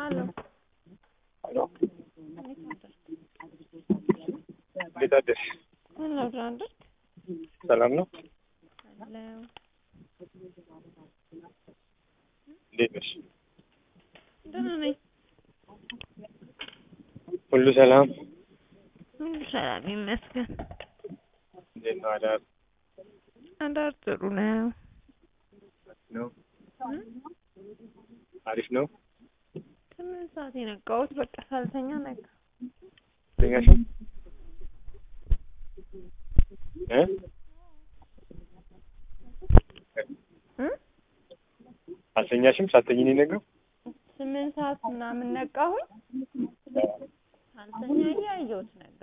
Aló. Aló. እንዴት አደርሽ? Hello, Rhonda. ሰላም ነው? Hello. እንዴት ነሽ? ደህና ነኝ። ሁሉ ሰላም? ሁሉ ሰላም ይመስገን። እንዴት ነው አዳር? አዳር ጥሩ ነው። ነው? አሪፍ ነው? 8 ሰዓት የነቃሁት በቃ ሳልተኛ ነቃ። ተኛሽ? አልተኛሽም? ሳትተኝ ነው የነጋው? 8 ሰዓት ምናምን ነቃሁኝ። ሳልተኛ እያየሁት ነጋ።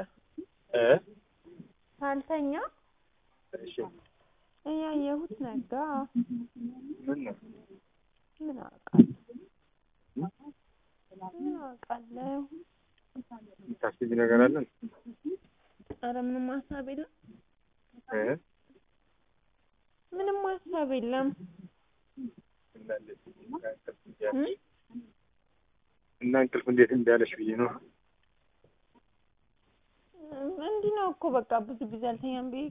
ሳልተኛ እሺ። እያየሁት ነጋ። ምን ነው? ምን አውቃለሁ? ታስቢ ነገር አለ? ኧረ ምንም ሀሳብ የለም። ምንም ሀሳብ የለም። እና እንቅልፍ እንዴት እንዳለሽ ብዬ ነው። እንዲህ ነው እኮ በቃ ብዙ ጊዜ አልተኛም ብዬ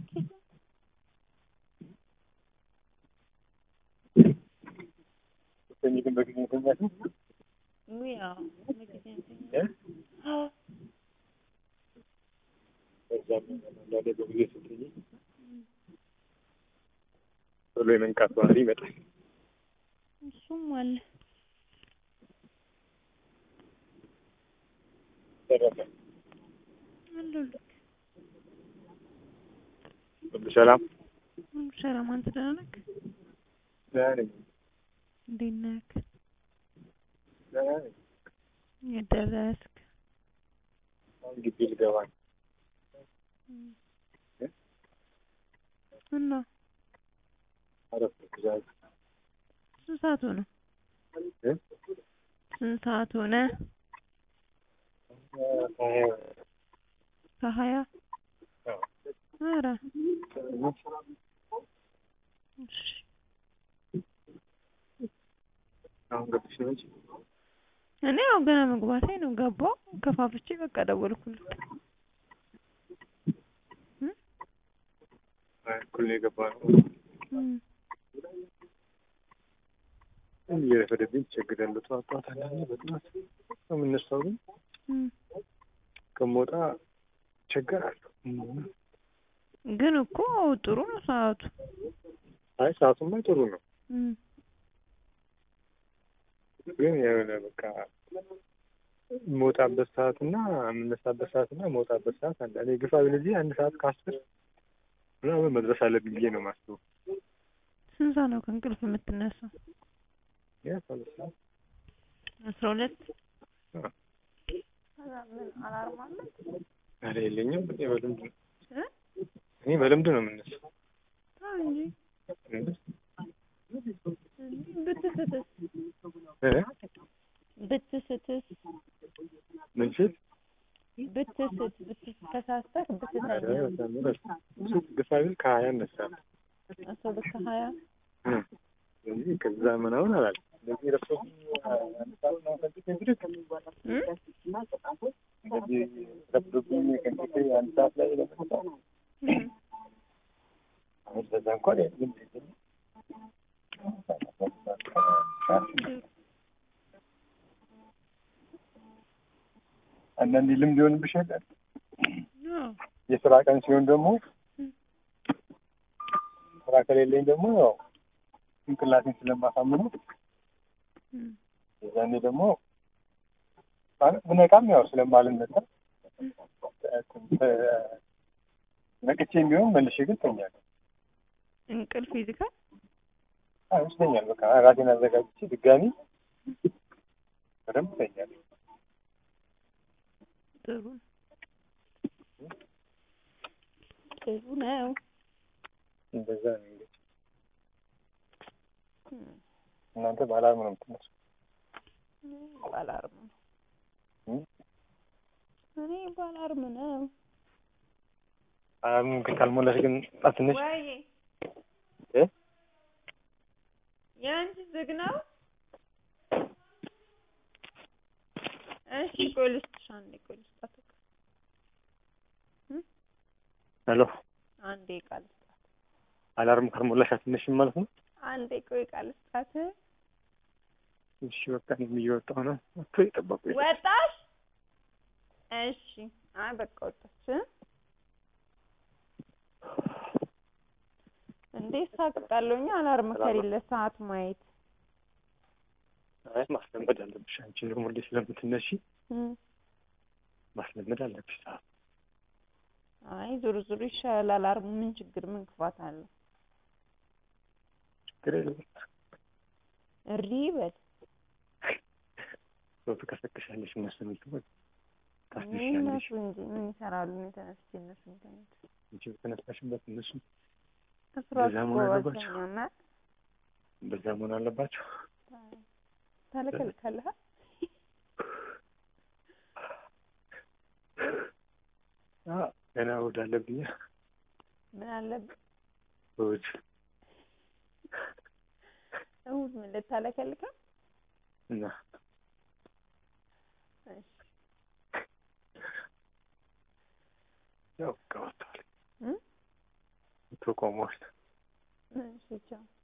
ግን በጊዜ ተኛሽ? ያው በጊዜ ተኛም። በጊዜ ስትተኝ ቶሎ የመንቃት ባህሪ ይመጣል። እሱም አለ። ተረፈ አለሁልህ። ሁሉ ሰላም? ሁሉ ሰላም። አንተ ደህና ነህ? ደህና ነኝ። እንዴት ነህ? ደህና ነኝ። የት ደረስክ? አሁን ግቢ ልገባ ነው። እና አረፍኩ ዛሬ። ስንት ሰዓት ሆነ? ስንት ሰዓት ሆነ? 20 ኧረ እሺ። አሁን ገብተሽ ነው እንጂ እኔ ያው ገና መግባቴ ነው። ገባሁ ከፋፍቼ በቃ ደወልኩልህ። እኩል ነው የገባነው። እየረፈደብኝ እቸገራለሁ። ጠዋት ጠዋት አንዳንዴ በጠዋት ነው የምነሳው፣ ግን ከምወጣ እቸገራለሁ። ግን እኮ ጥሩ ነው ሰዓቱ። አይ ሰዓቱማ ጥሩ ነው፣ ግን የሆነ በቃ የምወጣበት ሰዓትና የምነሳበት ሰዓትና የምወጣበት ሰዓት አንዳንዴ ግፋ ቢል እዚህ 1 ሰዓት ከ10 ምናምን መድረስ አለብኝ ብዬ ነው የማስበው። ስንት ሰዓት ነው ከእንቅልፍ የምትነሳው? 12 ምን አላርም አለ? ኧረ የለኝም። እኔ በልምድ ነው የምነሳው። እንጂ ብትስትስ ምን ስትል ተሳስተህ ብትተኛ ግፋ ቢል ከ20 እነሳለሁ። 20 ስለዚህ ከዛ ምናምን አላለም። ስለዚህ ረፍቶ አንድ ሰዓት ላይ ለመጣ አሁን በዛ እንኳን አንዳንዴ ልምድ ይሆንብሻል። የስራ ቀን ሲሆን ደግሞ ስራ ከሌለኝ ደግሞ ያው ጭንቅላቴን ስለማሳምነው የዛኔ ደግሞ ብነቃም ያው ስለማልነሳ ነቅቼም ቢሆን መልሼ ግን ተኛለሁ። እንቅልፍ ይዝጋል። ይመስለኛል። በቃ ራሴን አዘጋጅቼ ድጋሚ በደንብ ተኛለሁ። ጥሩ ነው። እንደዛ ነው እንግዲህ። እናንተ ባላርም ነው የምትነሱት? ባላርም ነው። እኔ ባላርም ነው። አላርም ካልሞላሽ ግን አትነሽ? ወይ የአንቺ ዝግ ነው? እሺ ቆይ ልስጥሽ አንዴ ቆይ ልስጣት ሄሎ አንዴ ቃል ልስጣት አላርም ከሞላሽ አትነሽም ማለት ነው? አንዴ ቆይ ቃል ልስጣት እሺ በቃ እኔም እየወጣሁ ነው። ወጥቶ ይጠበቁ። ወጣሽ? እሺ አይ በቃ ወጣች እንዴ ሳቅቃለሁኝ አላርም ከሌለ ሰዓት ማየት አይ ማስለመድ አለብሽ አንቺ ደግሞ እንዴ ስለምትነሺ ማስለመድ አለብሽ ሰዓት። አይ ዙሩ ዙሩ ይሻላል አላርሙ ምን ችግር ምን ክፋት አለው? ችግር የለም። እሪ በል ሰው ትቀሰቅሻለሽ እነሱን ትወጥ እነሱ ታስነሻለሽ እንጂ ምን ይሰራሉ? ምን ተነስቼ እነሱ እንተኝት እንጂ ተነሳሽበት እነሱ በዛ መሆን አለባቸው። ታለከልከለህ ገና እሑድ አለብኝ። ምን አለብህ? እሑድ ምን ልታለከልከው? እና ያው ቀወጣል ተቆሟል። እሺ ቻው